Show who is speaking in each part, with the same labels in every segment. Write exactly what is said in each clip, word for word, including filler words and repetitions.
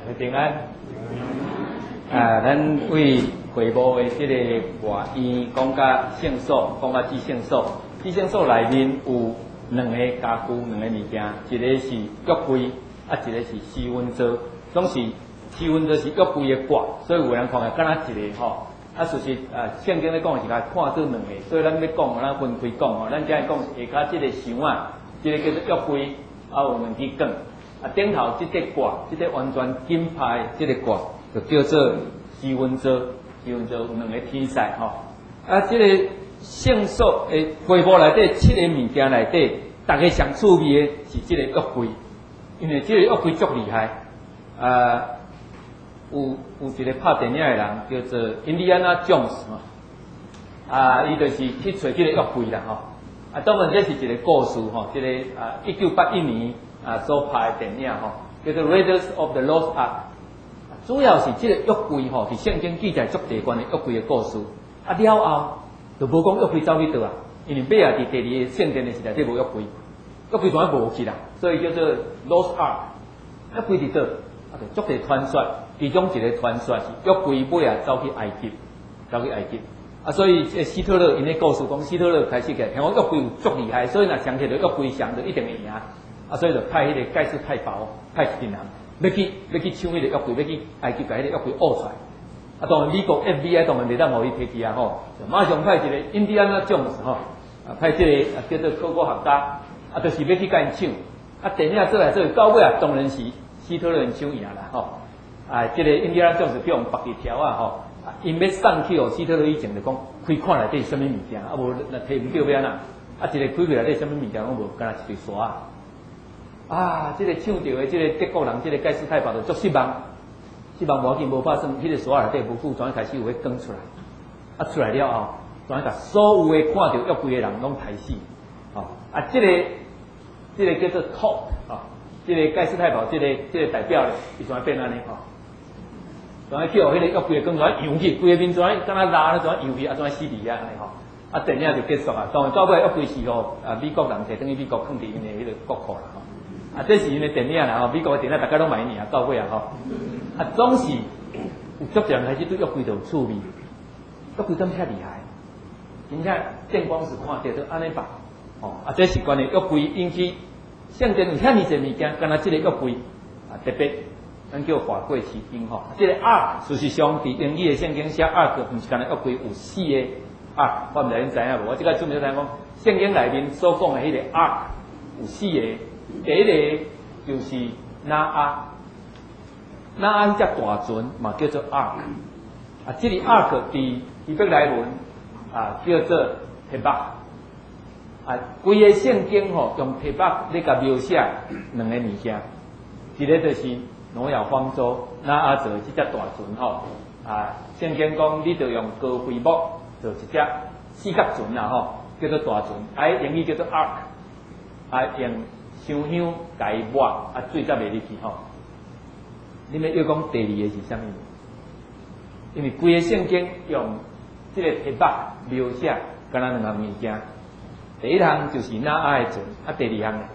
Speaker 1: 平安。啊，咱为回报的这个外院讲甲圣所，讲甲至圣所，至圣所内面有两个家具，两个物件，一个是约柜，啊，一个是施温座。总是施温座是约柜的挂，所以有人看下敢若一个吼。啊，事实啊，圣经咧讲是甲看做两个，所以咱要讲，咱分开讲吼。咱只系讲下骹即个箱啊，即、这个叫做约柜，啊有两支杆，啊顶头即个挂，即、这个完全金牌即个挂，就叫做施温座。施温座有两个天使吼。啊，即、这个圣所诶，规模内底七个物件内底，大家上趣味的是即个约柜，因为即个约柜足厉害，啊。有有一个拍电影的人叫做印第安纳琼斯嘛，啊，伊就是去找这个约柜啦吼，啊，当然这是一个故事吼，这个啊一九八一年啊所拍的电影吼，叫做《Raiders of the Lost Ark》，主要是这个约柜吼，是圣经记载足地关的约柜的故事，啊了后就无讲约柜走去倒啊，因为尾啊伫第二个圣殿的时代，这无约柜，约柜全部无去啦，所以叫做 Lost Ark， 约柜伫倒，啊，就足地传说。其中一个传说是约柜尾啊走去埃及，走去埃及啊，所以这希特勒因咧故事讲，希特勒开始个，听讲约柜有足厉害，所以若想起来约柜上就一定会赢啊，所以就派迄个盖世太保派一群人要去要去抢迄个约柜，要去埃及把迄个约柜挖出来。啊，当然美国 F B I 当然袂当互伊摕去啊吼，马上派一个印第安纳琼斯吼，啊派这个啊叫做考古学家，啊就是要去甲因抢，啊电影做来做去到尾啊，当然是希特勒因抢赢啦吼。啊，这个印第安琼斯叫用白一条啊吼，因要送去哦，希特勒以前就讲开看内底是啥物物件，啊无若摕唔到要安那，啊一个开开内底啥物物件，讲无，干那一堆沙啊。啊，这个抢到的这个德国人，这个盖世太保就足失望，失望无要紧，无发生，迄、那个沙内底无久，转开始有要光出来，啊出来了后，转甲所有的看到约柜的人拢杀死，哦，啊这个这个叫做 top 啊，这个盖世太保，这个这个代表咧，伊怎变安尼吼？转去叫迄个约柜光转扬起，规个面转敢若拉咧转扬起，啊转死伫遐安尼吼，啊电影就结束啊。当然到尾约柜是吼，啊美国人摕等于美国放伫因的迄个国库啦吼，啊这是因的电影啦吼，美国的电影大家拢买呢啊，到尾啊吼，啊总是有足人开始对约柜就有趣味，约柜怎遐厉害？人家见光是看到都安尼吧，哦啊这是关于约柜引起圣经有遐尼侪物件，敢若即个约柜啊特别。咱叫华贵奇兵吼，这个 ark 事实上伫英语的圣经写 ark， 毋是干那约柜有四个 ark， 我毋知恁知影无？我即个准备听讲，圣经内面所讲的迄个 ark 有四个，第一个就是拿阿，拿阿只大船嘛叫做 ark， 啊，这个 ark 伫希伯来文啊叫做提巴，啊，规个圣经吼用提巴咧甲描写两个物件，一个就是。挪亚方舟，那阿做即只大船吼，啊，圣经讲你着用高飞木做一只四角船啦吼，叫做大船，啊，英语叫做 ark， 啊，用香香甲伊抹，啊，水才袂入去吼。你们要讲第二个是啥物？因为规个圣经用即个黑板描写，干那两项物件。第一项就是那阿的船，啊，第二项呢，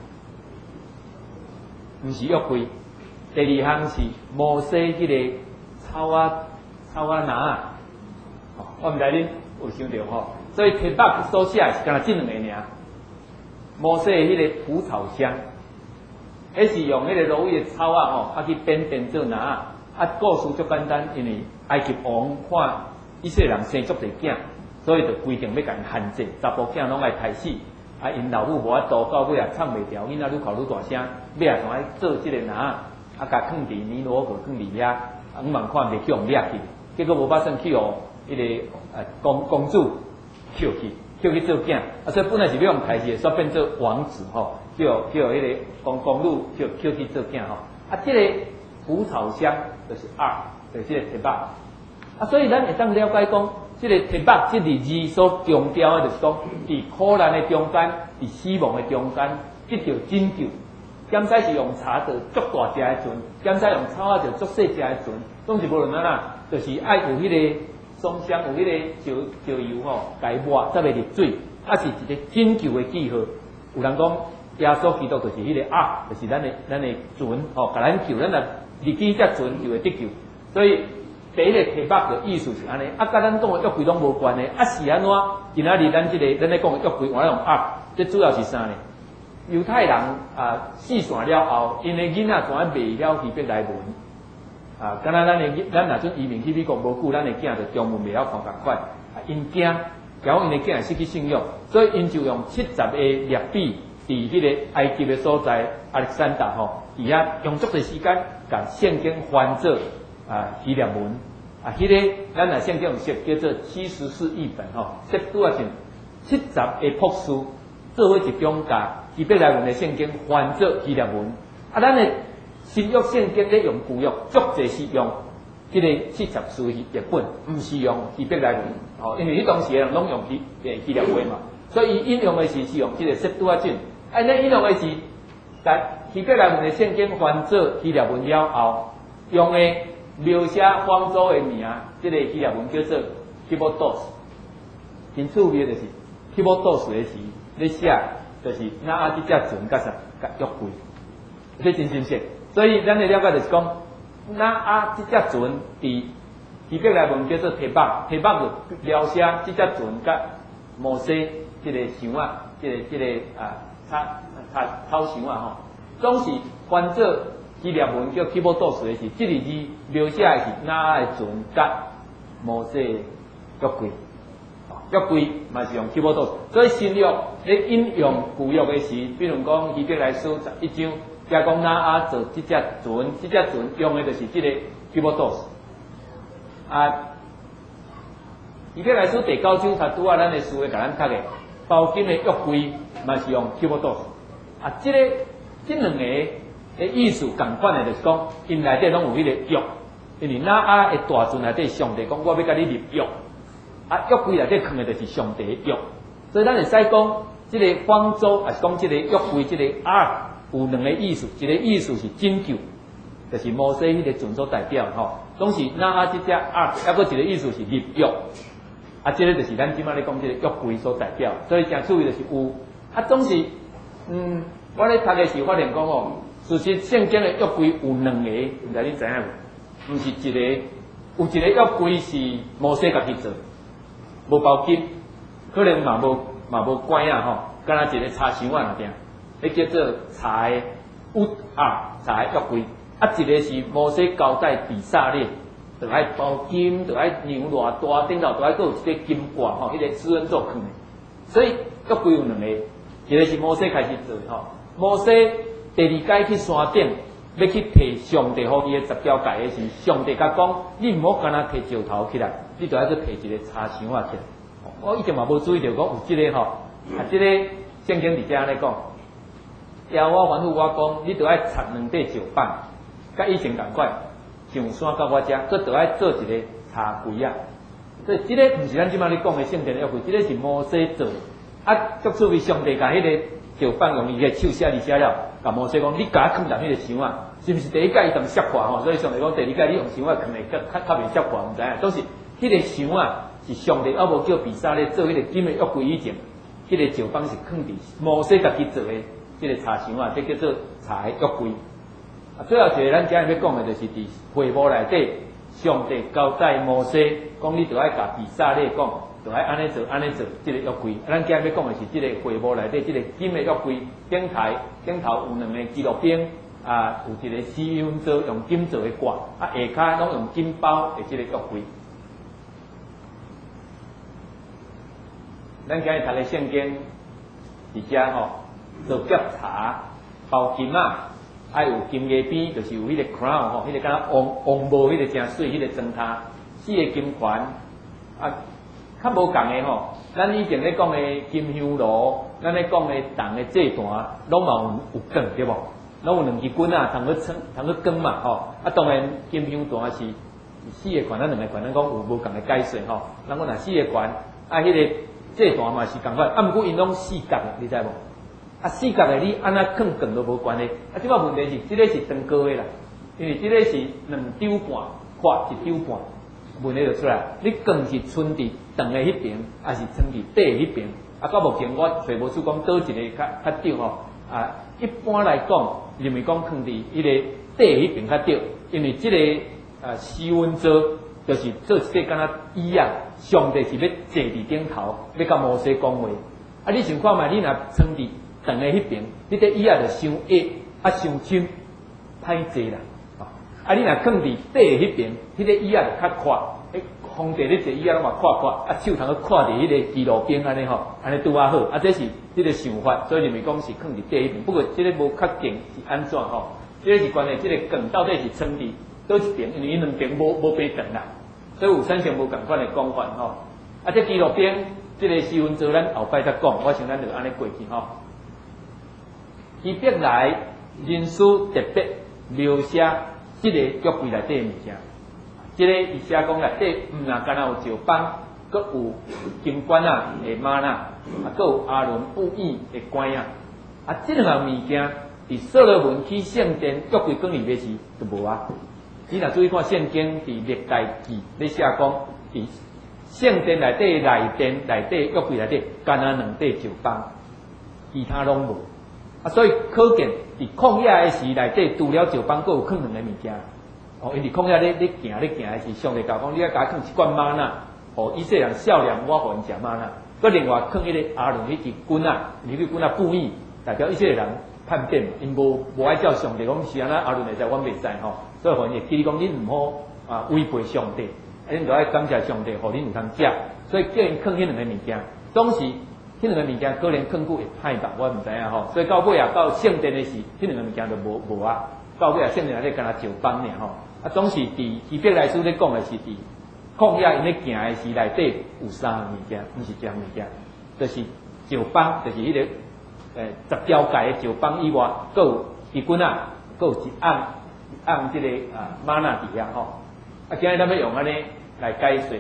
Speaker 1: 毋是约柜。第二项是摩西迄个草啊草啊拿啊，哦，我毋知恁有想到吼，所以铁板所写是干那即两个尔。摩西迄个蒲草箱，迄是用迄个芦苇的草啊吼，啊去编编做拿啊。啊，故事足简单，因为埃及王看以色列人生足侪囝，所以就规定要甲因限制，查甫囝拢爱杀死。啊，因老母无法度，到尾啊撑袂牢，囡仔愈哭愈大声，尾啊从爱做即个拿。啊，甲放伫尼罗河放伫遐，啊，五万看袂去互掠去，结果无发生去互迄个呃公公主捡去，捡去做囝，啊，所以本来是要用杀死，煞变做王子吼，叫叫迄个公公主叫捡去做囝吼，啊，即、这个蒲草箱就是二，就是即个铁板，啊，所以咱会当了解讲，即、这个铁板即个字所强调的就是讲，伫苦难的中间，伫死亡的中间，得到拯救。咸菜是用茶做足大只的船，咸菜用草啊做足细只的船，总是无论哪啦，就是爱有迄个松香，有迄个石石油吼，甲伊抹才袂入水，啊是一个拯救的记号。有人讲耶稣基督就是迄个啊，就是咱的咱的船吼，甲咱救，咱若入日期才准就会得救。所以第一个提拔的意思是安尼，啊，甲咱讲的约柜拢无关的，啊是安怎？今仔日咱即、这个咱咧讲的约柜，我用啊，这主要是啥呢？犹太人啊，四散了后，因为囡仔全袂了希伯来文。啊，敢若咱的咱若阵移民去美国无久，咱的囝就中文袂晓看共款，啊，因惊，然后因的囝失去信用，所以因就用七十个列比，伫迄个埃及的所在亚历山大吼，伫遐用足个时间，甲圣经翻做啊希腊文，啊，迄、那个咱若圣经有写叫做七十四译本吼，这拄啊像七十个博士做伙一种甲希伯来文的圣经翻做希腊文，啊，咱的。新约圣经咧用旧约，足侪是用即个七十四译本，毋是用希伯来文。哦，因为迄当时人拢用希诶希腊话嘛，所以伊引用的是是用即个septuagint拄啊准。安尼引用的是在希伯来文的圣经翻做希腊文了后，用的描写方舟的名，即、这个希腊文叫做 Kibotos。真趣味就是 Kibotos 的是咧写，就是那阿即只船甲啥甲约柜，这真真实。所以咱的了解就是讲，那啊，即只船伫希伯来文叫做提巴，提巴就描写即只船甲摩西即个箱啊，即、这个即、这个啊，草草草箱啊吼，总是翻做希腊文叫基波多斯的是，即个字描写的是那的船甲摩西约柜，约柜嘛是用基波多斯，所以新约咧引用旧约的是，比如讲希伯来书十一章。加讲那啊做即只船，即只船用的就是即个 Kibotos。啊，伊个来说第九章才拄啊，咱的书会甲咱读的，包金的约柜嘛是用 Kibotos。啊，即、这个即两个的意思共款的，就是讲因内底拢有迄个约，因为那啊的大船内底上帝讲我要甲你立约，啊约柜内底藏的就是上帝的约，所以咱会使讲即个方舟，也是讲即个约柜，即、这个 Ark。有两个意思，一个意思是拯救，就是摩西迄个船所代表吼，总是那啊即只啊，还佫一个意思是立约，啊，即、这个就是咱即摆咧讲即个约柜所代表，所以诚注意就是有，啊，总是，嗯，我咧读的时发现讲哦，事实圣经的约柜有两个，毋知你知影无？毋是一个，有一个约柜是摩西家己做，无包金，可能嘛无嘛无关啊吼，敢若一个插箱啊那点。迄叫做柴屋啊，柴约柜啊，一个是摩西交代比萨列，就爱包金，就爱牛偌大，顶头就爱佫有一个金冠吼，迄、那个施恩座放的。所以约柜有两个，一个是摩西开始做吼，摩西第二届去山顶要去摕上帝互伊的十条诫的时，上帝甲讲，你毋好干那摕石头起来，你就爱去摕一个柴箱啊起来。我以前嘛无注意到讲有即、这个吼，啊，即、这个圣经伫遮安尼讲。要我吩咐我讲，你着爱插两块石板，甲以前共款，上山到我遮，佫着爱做一个茶柜啊。所以即、这个毋是咱即摆咧讲的圣殿约柜，即、这个是摩西做。啊，足趣味，上帝甲迄个石板用伊个手写字写了，甲摩西讲，你甲我藏入迄个箱啊，是毋是第一届伊当摔破吼？所以上帝讲，第二届你用箱啊藏的较较较袂摔破，毋知影。都是迄个箱啊，是上帝还无叫比萨咧做迄个金的约柜以前，迄、那个石板是放伫摩西家己做的。即个茶箱啊，这叫做茶约柜。啊，最后一个咱今日要讲的，就是伫会幕内底，上帝交代摩西，讲你着爱甲比萨列讲，着爱安尼做，安尼做，即、这个约柜。咱今日要讲的是即个会幕内底，即、这个金的约柜，顶台顶头有两个基路边，啊，有一个四分做用金做的挂，啊，下骹拢用金包的即个约柜。咱今日读的圣经伫遮吼。做脚茶、包金啊，还有金叶边，就是有迄个 crown 吼，迄个敢若王王帽，迄个真水，迄个装塔，四个金环啊，较无共的吼。咱以前咧讲的金香炉，咱咧讲的铜的祭坛，拢嘛有有光对无？拢有两支棍啊，通去撑，通去光嘛吼。啊，当然金香坛是四个环，咱两个环，咱讲有无共的解说吼。咱讲若四个环，啊，迄、那个祭坛嘛是共款，啊，毋过因拢四角的，你知无？啊，四角的你安那放光都无关系。啊，即摆问题是，即、这个是长高的啦，因为即个是两张半，宽一张半，问题就出来。你光是存伫长的迄边，还是存伫底的迄边？啊，到目前我找无出讲倒一个较较对吼。啊，一般来讲，认为讲放伫迄个底迄边较对，因为即、这个呃西温座就是做一个敢若椅啊，上帝是要坐伫顶头，要甲摩西讲话。啊，你想看觅，你若床伫长的迄边，你这椅啊就伤矮，啊伤深，歹坐啦。啊，你若放伫底的迄边，迄、那个椅啊就较宽。诶，皇帝咧坐椅啊，拢嘛看看，啊手通去看伫迄个基路边安尼吼，安尼拄啊好。啊，这是这个想法，所以认为讲是放伫底迄边。不过这个无确定是安怎吼？这个是关于这个梗到底是撑伫倒一边，因为伊两边无无平等啦，所以有产生无共款的讲法吼。啊，这基路边这个西文座咱后摆再讲，我想咱就安尼过去吼。伊必来人事特别描写这个约柜内底的物件。这个伊写讲内底毋若干若有石板，阁有金管啊的玛纳，啊，阁有阿伦布衣的管啊。啊，这两项物件伫所罗门去圣殿约柜馆里面时就无啊。你若注意看圣经伫历代记咧写讲，伫圣殿内底内殿内底约柜内底，干若两块石板，其他拢无。啊，所以可见伫旷野的时内底，除了石板，阁有放两个物件。哦，因伫旷野咧咧行咧行的是，上帝教讲，你要甲放一罐玛纳，哦，以色列人少年，我互因食玛纳。佮另外放迄个阿伦迄支棍啊，迄支棍啊布衣，代表以色列人叛变，因无无爱照上帝讲是安那阿伦会知，阮袂知吼。所以互因记讲，恁毋好啊违背上帝，恁就爱感谢上帝，互恁有通食。所以叫因放迄两个物件，当时迄两个物件可能放久会歹吧，我毋知影吼。所以到尾啊，到圣殿的时，迄两个物件就无无啊。到尾啊，圣殿内底敢若石板尔吼。啊，总是伫希伯来书咧讲的是伫旷野因咧行的时内底有三项物件，毋是一项物件，就是石板，就是迄、那个诶十条界的石板以外，佫有一棍啊，佫有一暗暗即、这个啊玛纳伫遐吼。啊，今日咱要用安尼来解说。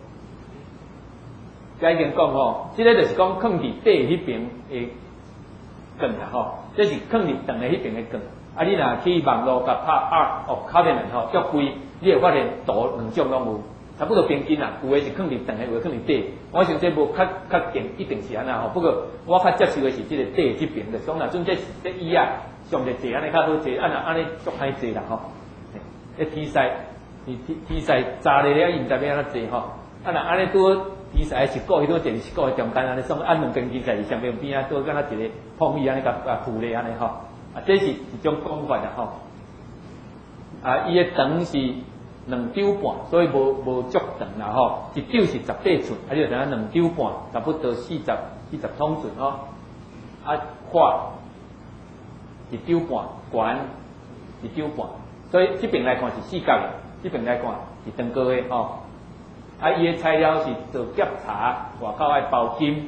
Speaker 1: 甲已经讲吼，即、这个就是讲放伫底迄边的梗啦吼，这是放伫长的迄边的梗。啊，你若去网络甲拍 Art of Covenant 吼，约柜，你会发现图两种拢有，差不多平均啦。有诶是放伫长诶，有诶放伫底。我想这无较较定，一定是安那吼。不过我较接受诶是即个底即边的，讲若准这这椅啊，上着坐安尼较好坐，安那安尼足歹坐啦吼。诶，天使，天天使炸咧了，伊毋知要安怎坐吼。啊，若安尼拄天使一个，伊拄坐一个中间安尼，送按两边天使上边边啊，拄敢若一个碰椅安尼甲甲扶咧安尼吼。啊，这是一种讲法啦吼。啊，伊的长是两肘半，所以无无足长啦吼。一肘是十八寸，啊，你就知影两肘半，差不多四十四十通寸吼。啊，宽一肘半，悬一肘半，所以这边来看是四角的，这边来看是长高的吼。啊，伊的材料是做夹茶，外口爱包金，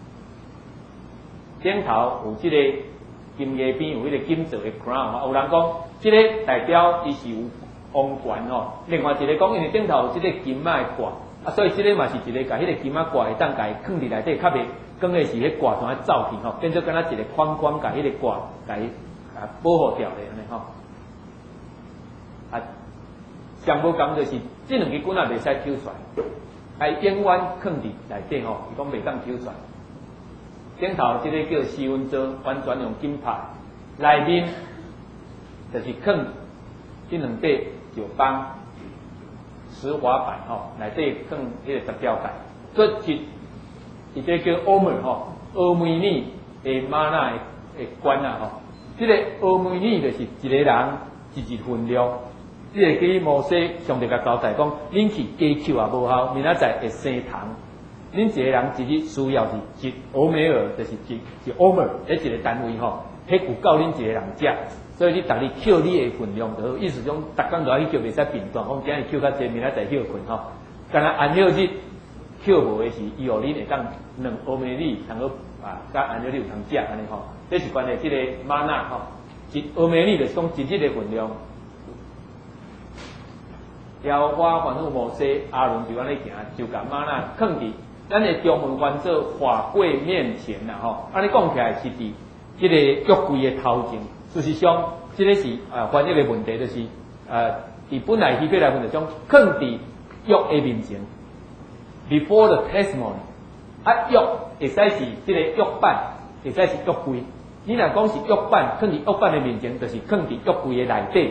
Speaker 1: 顶头有这个。金叶边有迄个金做的 crown， 有人讲，即、这个代表伊是有王冠吼。另外一个讲，因为顶头有即个金仔的挂，啊，所以即个嘛是一个甲迄个金仔挂会当甲伊放伫内底，较袂讲的是迄挂上走去吼，变做敢若一个框框甲迄个挂甲伊啊保护掉咧安尼吼。啊，上无讲就是即两支棍啊袂使抽出来，啊永远放伫内底吼，伊讲袂当抽出来。顶头即个叫西温座，完全用金拍，内面就是放即两块石板、石滑板吼，内底放迄个十条界，这是一个叫欧梅吼，欧梅尼的玛纳的的管啊吼，即、这个欧梅尼就是一个人一日分量，即、这个给摩西上帝甲交代讲，恁去加扣也无效，明仔载会生糖。恁一个人一日需要是一欧梅尔，就是一一欧梅尔，迄一个单位吼，迄有够恁一个人食，所以你逐日扣你的分量就好，意思讲，逐工都去扣，袂使变断，讲今日扣较济，明仔载休困吼。干若安休日扣无的是，伊互恁会当两欧梅里，通好啊，甲安休日有通食安尼吼。这是关于即个玛纳吼，一欧梅里就是讲一日的分量。了我吩咐摩西、阿伦就安尼行，就甲玛纳放伫。咱的中文翻做法柜面前啦吼，安尼讲起来是伫即个约柜的头前。事实上，即、这个是啊翻译的问题，就是呃，伫本来希伯来文就讲放伫约的面前 ，before the testimony。啊，约会使是即个约板，会使是约柜。你若讲是约板，放伫约板的面前，就是放伫约柜的内底，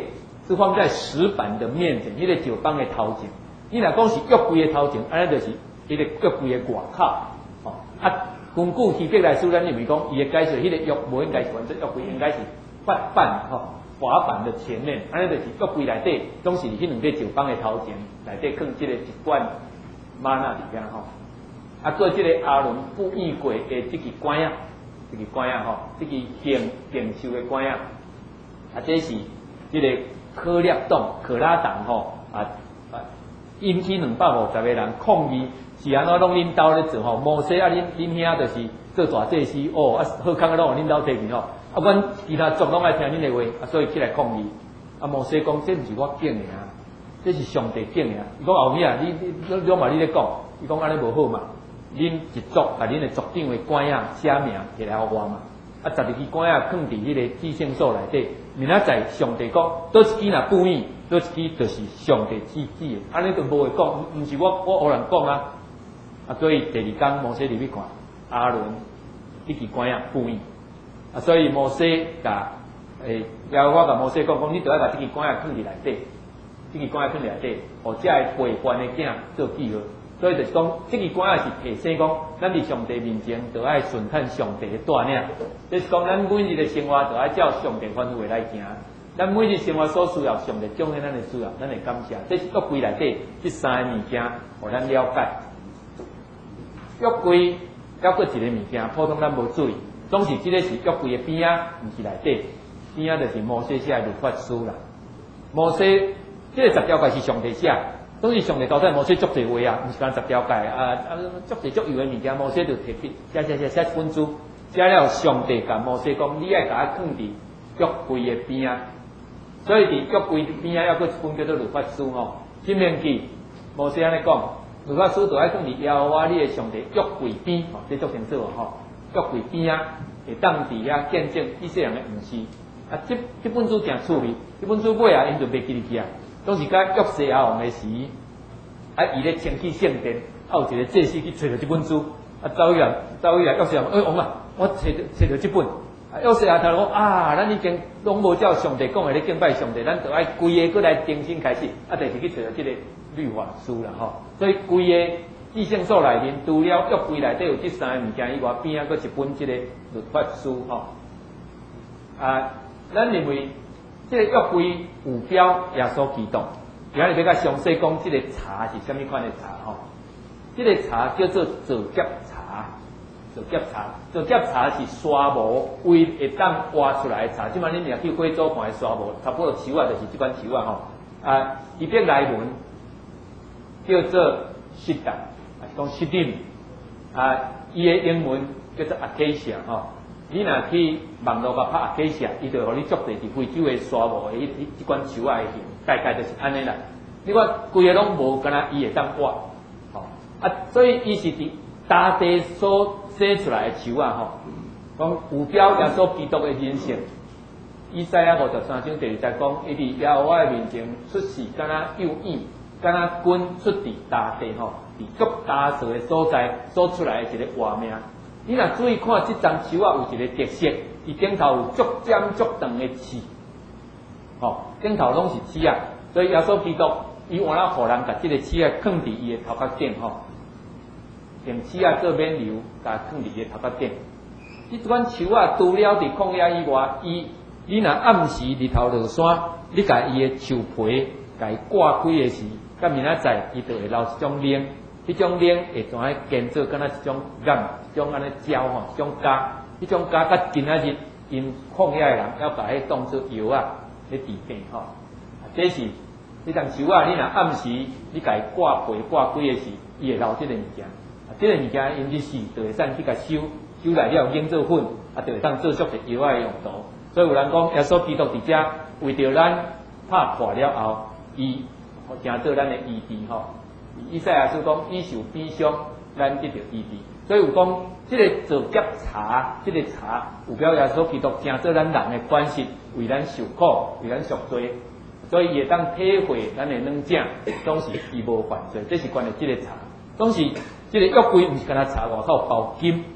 Speaker 1: 是放在石板的面前，迄、那个石板的头前。你若讲是约柜的头前，安尼就是迄个约柜的外口。哦，啊，根据希伯来书，咱认为讲伊的解释，迄、那个约无应该是完做约柜，应该是法板吼。滑板的前面，安尼就是约柜内底，总是迄两个石板的头前内底放即个一罐玛纳里边吼。啊，过即个阿伦布衣柜的即支管啊，即支管啊吼，即支形形寿的管啊，啊，这是即个可列党、可拉党吼啊啊，引起两百五十个人抗议，是安怎拢恁兜咧做吼？摩西啊，恁恁兄就是做大祭司哦，啊，好康啊，拢恁兜摕去吼。啊，阮其他族拢爱听恁的话，啊，所以起来抗议。啊，摩西讲，这毋是我拣的啊，这是上帝拣的啊。伊讲后尾啊，你你你拢嘛你咧讲，伊讲安尼无好嘛。恁一族把恁的族长的官仔写名摕来互我嘛。啊，十二支官仔放伫迄个至圣所内底。明仔载上帝讲，倒一支若不义，倒一支就是上帝指指的。安尼就无会讲，毋是我我偶然讲啊。啊，所以第二天摩西入去看阿伦一支官仔不义。啊，所以摩西甲诶，然后我甲摩西讲讲，你著要甲即支管仔放伫内底，即支管仔放伫内底，互遮个陪伴的囝做记号。所以就是讲，即支管仔是提醒讲，咱伫上帝面前，著爱顺探上帝的带领。就是讲，咱每日的生活，著爱照上帝吩咐来行。咱每日生活所需要，上帝彰显咱的需要，咱会感谢。这是约柜内底即三个物件，互咱了解。约柜还佫一个物件，普通咱无注意。总是即个是约柜的边仔，毋是内底，边仔就是摩西写的律法书啦。摩西即、这个十条诫是上帝写，总是上帝交代摩西足侪话啊，毋是讲十条诫啊啊，足侪足有的物件，摩西就摕笔写写写写一本书，写了上帝甲摩西讲，你爱甲我放伫约柜的边仔，所以伫约柜边仔还佫一本叫做律法书吼。申命记摩西安尼讲，律法书就爱放伫耶和华你的上帝约柜边，吼，这足清楚吼。约柜边啊，会当伫遐见证以色列人的毋是啊，即即本书诚趣味，即本书尾啊，因就袂记入去啊。当时甲约西亚王的时，啊，伊咧清去圣殿，啊，有一个祭司去找到即本书，啊，走去来，走去来，约西亚，哎，王啊，我找着找着即本，啊，约西亚头讲啊，咱已经拢无照上帝讲的咧敬拜上帝，咱就爱规个过来重新开始，啊，就是去找到即个律法书啦，吼，所以规个。至圣所内面，除了约柜内底有这三个物件以外，边啊，佫一本即个律法书吼。啊，咱认为即个约柜有标耶稣基督，今日要较详细讲即个茶是虾米款的茶吼。即、这个茶叫做造劫茶，造劫茶，造劫茶是沙磨为会当挖出来的茶。即摆恁若去贵州看的沙磨，差不多树啊，就是即款树啊吼。啊，伊边内文叫做湿达。讲湿林啊，伊的英文叫做 acacia 吼。你若去网络甲拍 acacia， 伊就互你作地伫非洲的沙漠的迄迄即款树仔的形，大概就是安尼啦。你看规个拢无，敢若伊会当挖，吼啊，所以伊是伫大地所生出来的树仔吼。讲有标耶稣基督的人性。以赛亚五十三章第二节讲，伊伫耶和华的面前出世，敢若幼婴，敢若君出伫大地吼。伫足大树的所在所出来的一个画面，你若注意看即张树啊，有一个特色，伊顶头有足尖足长的刺，吼，顶头拢是刺啊，所以耶稣基督伊换了互人甲即个刺啊放伫伊的头壳顶吼，用刺啊做免流，甲放伫伊的头壳顶。即款树啊，除了伫旷野以外，伊你若暗时日头落山，你甲伊的树皮甲伊挂开的时，甲明仔载伊就会留一种链。迄种链会怎样建做，敢若一种染，一种安尼胶吼，一种胶，迄种胶甲今仔日因旷野的人要把迄当做药啊，咧治病吼。这是迄张树啊，你若暗时你甲伊挂皮挂几个时，伊会留即个物件。啊，即个物件因日时就会使去甲收，收来了研做粉，啊，就会当做作一药啊用途。所以有人讲，耶稣基督伫遮为着咱拍破了后，伊成做咱的医治吼。以赛亚书讲，伊受悲伤，咱得到医治。所以有讲，即、这个造劫茶，即、这个茶有表耶稣基督成做咱人的关系，为咱受苦，为咱赎罪，所以伊会当体会咱的软正，总是伊无犯罪。这是关于即个茶，总是即个约柜，毋是干那茶外口包金，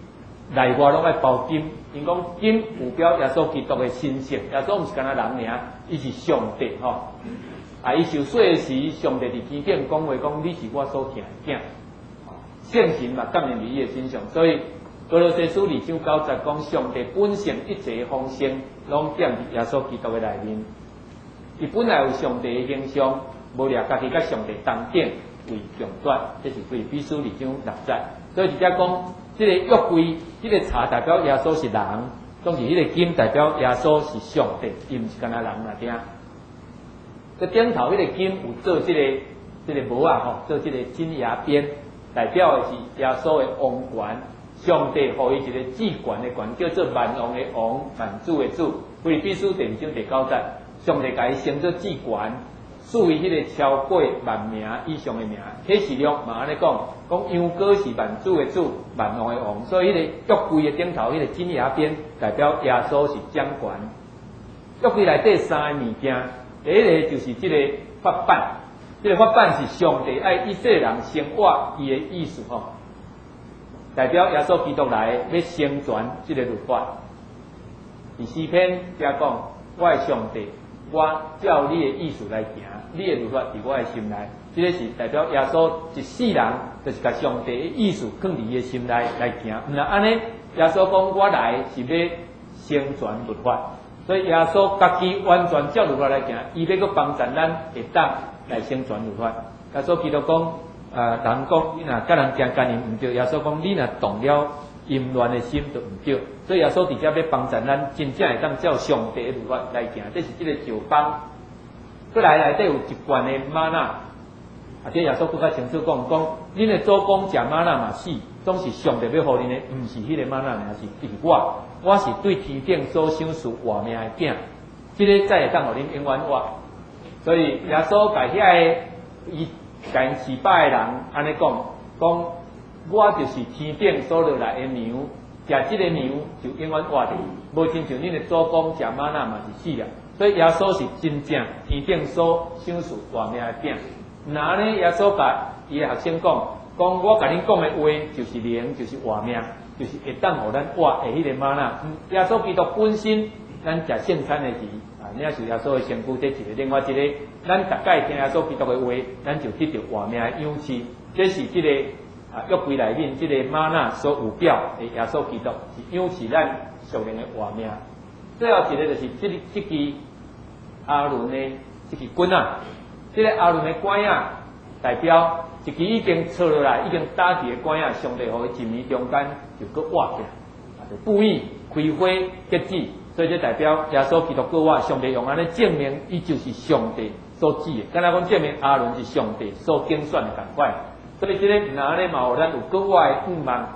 Speaker 1: 内外拢爱包金，因讲金有表耶稣基督的神性，耶稣毋是干那人尔，伊是上帝吼。啊，伊受洗的时，上帝伫天顶讲话讲，你是我所疼的囝，圣神嘛感应伫伊的身上，所以哥罗西书二章九节讲，上帝本性一切丰盛，拢踮伫耶稣基督的内面。伊本来有上帝的形象，无掠家己甲上帝同等为强端，这是腓立比书二章六节。所以直接讲，这个约柜，这个茶代表耶稣是人，当时迄个金代表耶稣是上帝，伊毋是干那人那点。个顶头迄个金有做这个这个帽啊吼，做这个金牙边，代表的是耶稣的王权，上帝予伊一个至权的权，叫做万王的王，万主的主。腓立比书第二章第九节，上帝甲伊升做至权，属于迄个超过万名以上的名。启示录嘛安尼讲，讲羊羔是万主的主，万王的王，所以迄个约柜的顶头迄个金牙边，代表耶稣是掌权。约柜内底三个物件。第一个就是这个法版，这个法版是上帝爱以色列人生活伊的意思吼，代表耶稣基督来要成全这个律法。伫诗篇加讲，我的上帝，我照你的意思来行，你的律法伫我的心内，这个是代表耶稣一世人就是甲上帝的意思放伫伊的心内来行。毋然安尼，耶稣讲我来是要成全律法。所以耶稣家己完全照律法来行，伊要搁帮助咱会当来成全律法。耶稣基督讲，呃，人讲你若甲人争奸淫毋对，耶稣讲你若动了淫乱的心就毋对。所以耶稣直接要帮助咱真正会当照上帝的律法来行，这是这个旧帮。过来内底有一罐的玛纳，啊，这耶稣更较清楚讲，讲恁的祖公食玛纳嘛死，总是上帝要互恁的，毋是迄个玛纳尔，是是我。我是对天顶所想事活命的囝，这个才会当互恁永远活。所以耶稣甲遐个伊甲因侍拜的人安尼讲，讲我就是天顶所落来的牛，食这个牛就永远活着，无亲像恁的祖公食玛纳嘛是死了。所以耶稣是真正天顶所想事活命的囝。那呢，耶稣甲伊的学生讲，讲我甲恁讲的话就是灵，就是活命。就是会当互咱活的迄个玛纳，耶稣基督本身，咱食圣餐的时，啊，那是耶稣的身躯，这一个另外一个，咱大概听耶稣基督的话，咱就得到活命的养赐。这是这个啊约柜内面这个玛纳所有表的耶稣基督，是养赐咱属灵的活命。最后一个就是这个这支阿伦的这支棍啊，这个阿伦的管啊，代表。一支已经错落来，已经打伫个管啊，上帝互伊一年中间就搁活起来，啊，就不义开花结籽，所以这代表耶稣基督搁活，上帝用安尼证明伊就是上帝所指的，敢若讲证明阿伦是上帝所拣选的同款。所以这个若安尼嘛，有咱有搁活的盼望，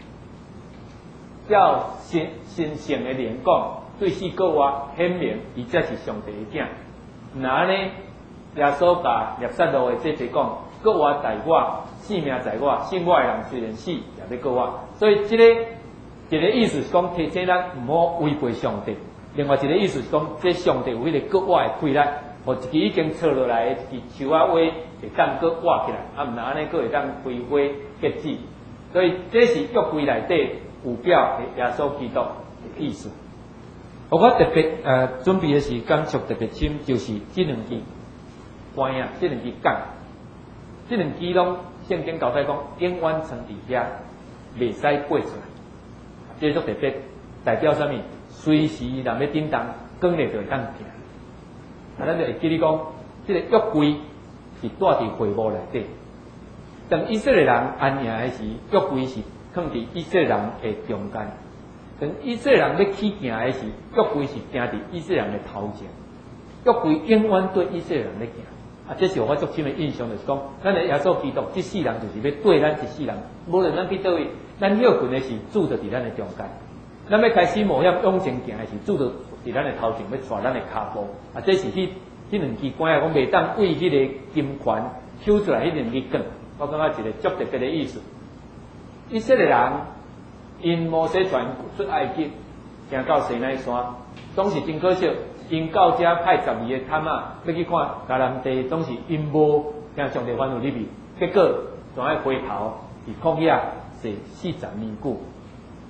Speaker 1: 叫神神圣的灵讲，对世搁活显明，伊才是上帝的囝。若安尼，耶稣甲列撒路的这节讲。搁活在我，性命在我，信我的人虽然死，也要搁活。所以这个一个意思是讲提醒咱唔好违背上帝；另外一个意思是讲，这上帝有迄个搁活的规律，互一支已经错落来的一支树仔花会当搁活起来，啊，毋然安尼搁会当开花结籽。所以这是约柜内底有表的耶稣基督的意思。我特别呃准备的是感触特别深，就是这两支关啊，这两支杠。这两支拢圣经交代讲，永远藏伫遐，袂使拔出来。这种特别代表啥物？随时人要叮当，光咧就会当行。啊，咱就会记你讲，这个约柜是带伫会幕内底。当以色列人安营的时，约柜是放伫以色列人的中间。当以色列人要起行的时，约柜是行伫以色列人的头前。约柜永远对以色列人咧行。啊，这是我足深的印象，就是讲，咱的耶稣基督这世人就是要对咱一世人，无论咱去倒位，咱要紧的是主就伫咱的中间。咱要开始冒险往前行的是主就伫咱的头前，要带咱的脚步。啊，这是迄迄两支管啊，讲袂当为迄个金环抽出来迄两支管，我感觉一个足特别的意思。以色列人因摩西传出埃及，行到西奈山，总是真可惜。因到遮派十二个探仔要去看迦南地，总是因无听上帝吩咐入去，结果仲爱回头伫旷野坐四十年久。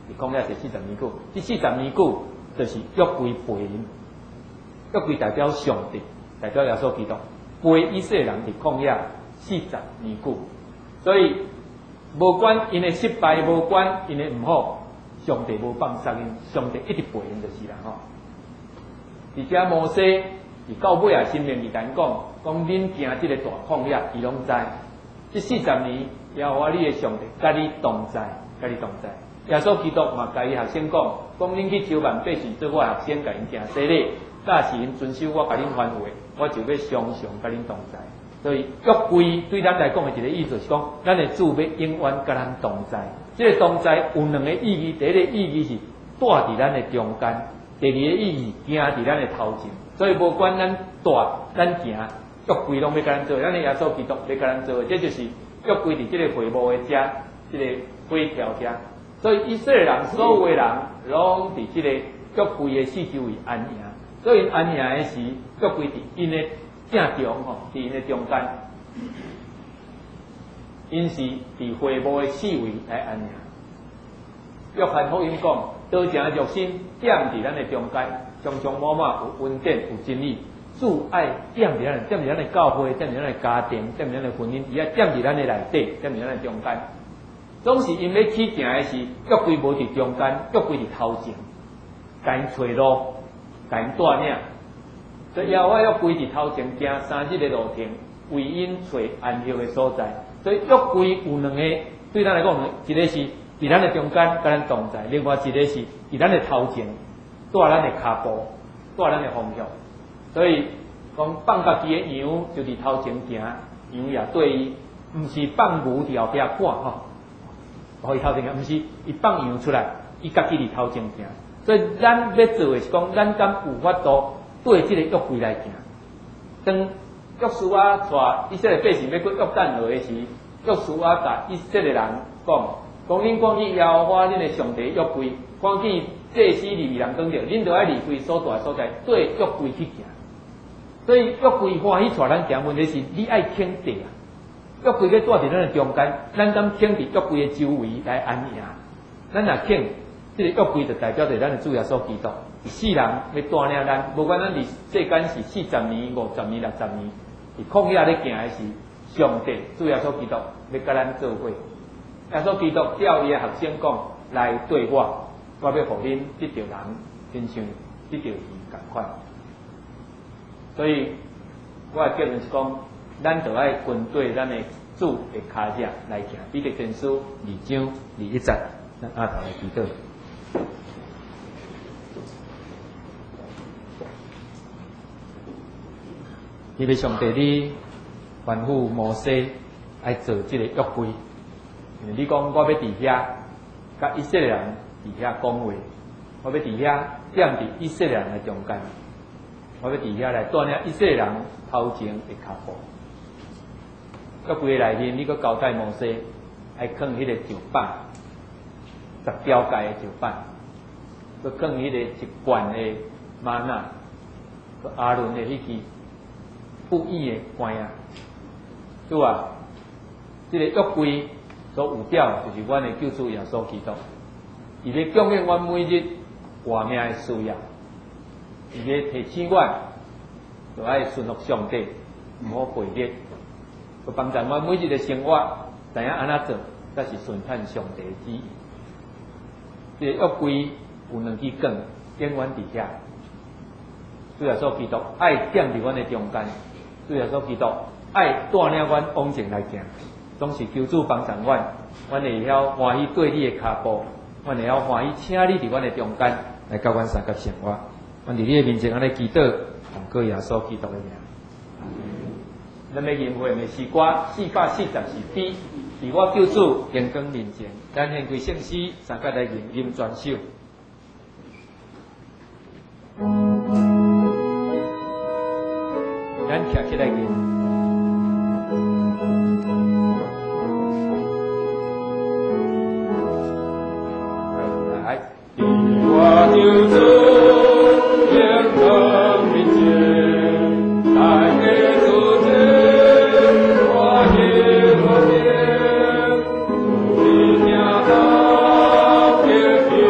Speaker 1: 旷野是四十年久，这四十年久就是约柜陪因，约柜代表上帝，代表耶稣基督，陪以色列人伫旷野四十年久，所以无管因的失败，无管因的唔好，上帝无放杀因，上帝一直陪因就是啦吼。而且摩西伫到尾啊，生命里讲讲，讲恁行即个大旷野，伊拢知。这四十年，耶和华你的上帝，甲你同在，甲你同在。耶稣基督嘛，甲伊学生讲，讲恁去招万百姓做我学生，甲因行洗礼，假是因遵守我甲恁吩咐的，我就要常常甲恁同在。所以约柜对咱来讲的一个意思是讲，咱的主要永远甲咱同在。这个同在有两个意义，第一个意义是住伫咱的中间，第二个意义行伫咱的头前。所以无管咱大咱行，约柜拢要甲咱做，咱的耶稣基督要甲咱做，这就是约柜伫这个会幕的遮，这个会条遮。所以以色列人所有的人拢伫这个约柜的四周围安营，所以安营的时，约柜伫因的正中吼，伫因的中间，因是伫会幕的四围来安营。约翰福音讲，道成肉身点伫咱的中间，常常满满有恩典有真理。主爱点伫咱，点伫咱的教会，点伫咱的家庭，点伫咱的婚姻，伊爱点伫咱的内底，点伫咱的中间。总是因要起行的是，约柜无伫中间，约柜伫头前，甲因找路，甲因带领。所以耶和华约柜伫头前行三日的路程，为因找安息的所在。所以约柜有两个，对咱来讲，一个是伫咱的中间，甲咱同在；另外一个是伫咱的头前，带咱的骹步，带咱的方向。所以讲放家己的羊就伫头前行，羊也对伊，毋是放牛伫后壁看吼。互伊头前行，毋是伊放羊出来，伊家己伫头前行。所以咱要做的是讲，咱敢有法度对即个约柜来行。当约书亚带以色列百姓要过约旦河的时，约书亚甲以色列人讲：讲恁赶去耶和华恁的上帝约柜，赶去祭司利未人讲着，恁就爱离开所住的所在，对约柜去行。所以约柜欢喜带咱行，问题是你爱肯定啊。约柜要住伫咱的中间，咱敢肯伫约柜的周围来安营。咱若肯，这个约柜就代表着咱的主耶稣基督，世人要带领咱，无管咱伫世间是四十年、五十年、六十年，伫旷野咧行的是上帝主耶稣基督要甲咱做伙。耶稣基督叫伊的学生讲：来对我，我要互恁得着人，亲像得着伊共款。所以，我的结论是讲，咱就爱跟对咱的主的脚迹来行。彼得前书二章二一节，咱阿头来祈祷。因为上帝你吩咐摩西爱做这个约柜，因为你讲我要伫遐，甲以色列人伫遐讲话，我要伫遐点伫以色列人的中间。我要伫遐来带领以色列人头前的脚步。约柜内面，你阁交代摩西爱放迄个石板，十条界的石板，阁放迄个一罐的玛纳，阁阿伦的迄支不义的冠啊，对吧？这个约柜所有表就是阮的救主耶稣基督，伊要供应阮每日活命的需要。伊要提醒阮，就爱顺服上帝，毋好背逆，佮帮助阮每日的生活，知影安怎做，才是顺探上帝的旨意。这个约柜有两支管，永远伫遐。主耶稣基督爱点伫阮的中间，主耶稣基督爱带领阮往前来行，总是求主帮助阮，阮会晓欢喜对你的脚步，阮会晓欢喜请你伫阮的中间来教阮三甲生活。阮伫你的面前安尼祈祷，奉告耶稣基督的名。咱要吟会的诗歌四百四十四篇，伫我救主阳光面前，咱献归圣诗，三甲来吟吟全首。咱徛起来吟。来，伫我救主。Thank you.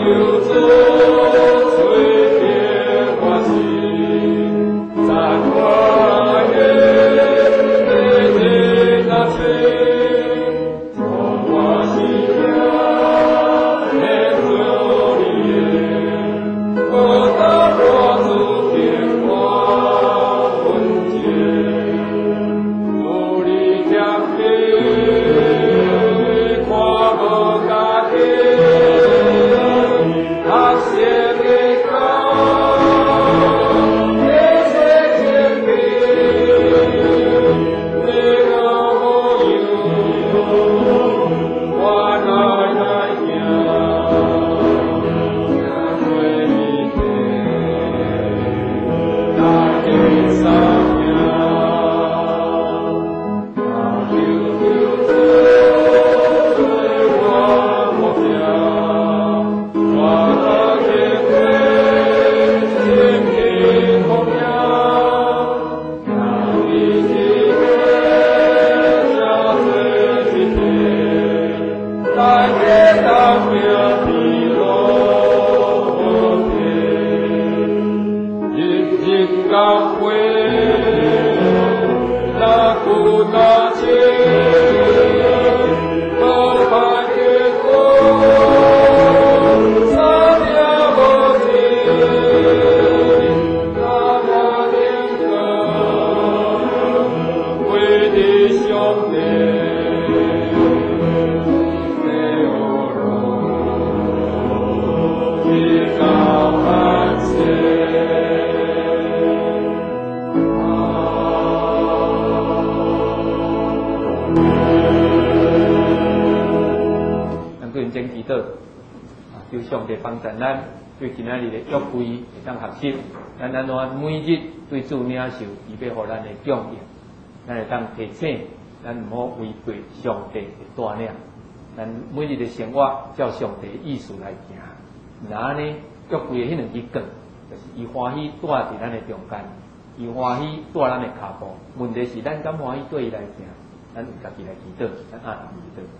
Speaker 1: 对今仔日的约会会当学习，咱安怎每日对主领受，预备互咱的供应，咱会当提醒，咱唔好违背上帝的带领，咱每日的生活照上帝的意思来行。那安尼约会的迄两支棍，就是伊欢喜带伫咱的中间，伊欢喜带咱的脚步。问题是咱敢欢喜对伊来行，咱家己来祈祷，咱按祈祷。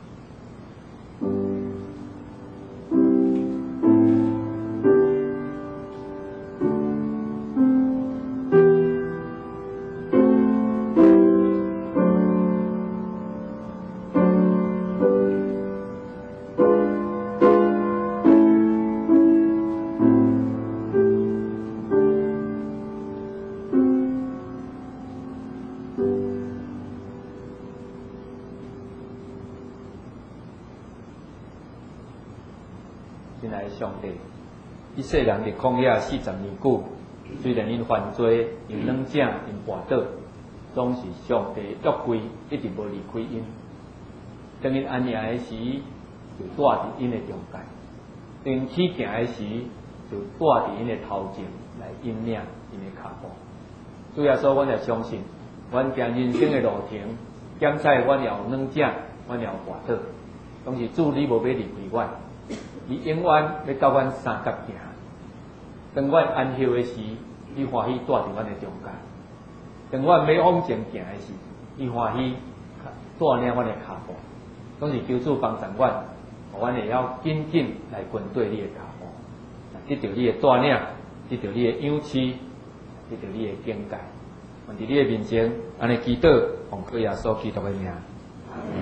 Speaker 1: 上帝，一世人伫旷野四十年久，虽然因犯罪、因软正、因跋倒，总是上帝约会一直无离开因。当因安营的时，就带伫因的中间；当因起行的时，就带伫因的头前来引领因的脚步。主耶稣，阮也相信，阮行人生的路程，检测阮也有软正，阮也有跋倒，拢是主你无要离开阮。伊永远要甲阮三角行，当阮安休的时，伊欢喜带伫阮的中间；当阮要往前行的时，伊欢喜带领阮的脚步。拢是求主帮助阮，互阮会晓紧紧来跟对你的脚步，得到你的带领，得到你的养赐，得到你的境界。愿伫你的面前，安尼祈祷，奉靠耶稣基督的名。